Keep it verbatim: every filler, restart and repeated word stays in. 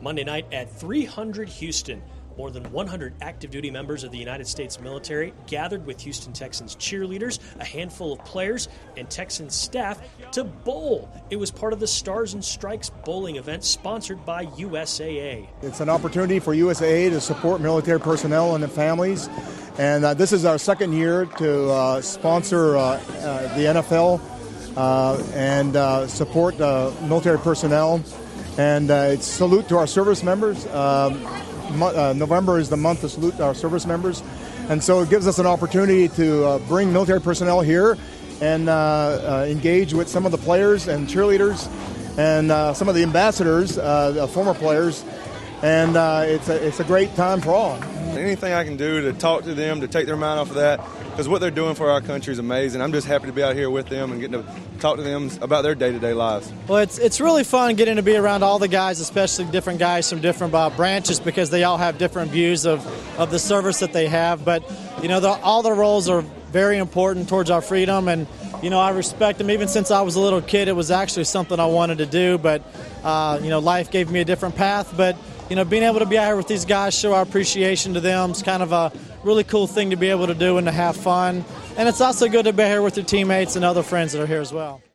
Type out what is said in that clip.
Monday night at three hundred Houston. More than one hundred active duty members of the United States military gathered with Houston Texans cheerleaders, a handful of players, and Texans staff to bowl. It was part of the Stars and Stripes bowling event sponsored by U S A A. It's an opportunity for U S A A to support military personnel and their families. And uh, this is our second year to uh, sponsor uh, uh, the N F L uh, and uh, support uh, military personnel. And uh, it's salute to our service members. Um, Uh, November is the month to salute our service members, and so it gives us an opportunity to uh, bring military personnel here and uh, uh, engage with some of the players and cheerleaders and uh, some of the ambassadors, uh, the former players, and uh, it's, a, it's a great time for all. Anything I can do to talk to them, to take their mind off of that, because what they're doing for our country is amazing. I'm just happy to be out here with them and getting to talk to them about their day-to-day lives. Well, it's it's really fun getting to be around all the guys, especially different guys from different uh, branches, because they all have different views of, of the service that they have. But, you know, the, all the roles are very important towards our freedom, and, you know, I respect them. Even since I was a little kid, it was actually something I wanted to do, but, uh, you know, life gave me a different path. But, you know, being able to be out here with these guys, show our appreciation to them, is kind of a really cool thing to be able to do and to have fun. And it's also good to be here with your teammates and other friends that are here as well.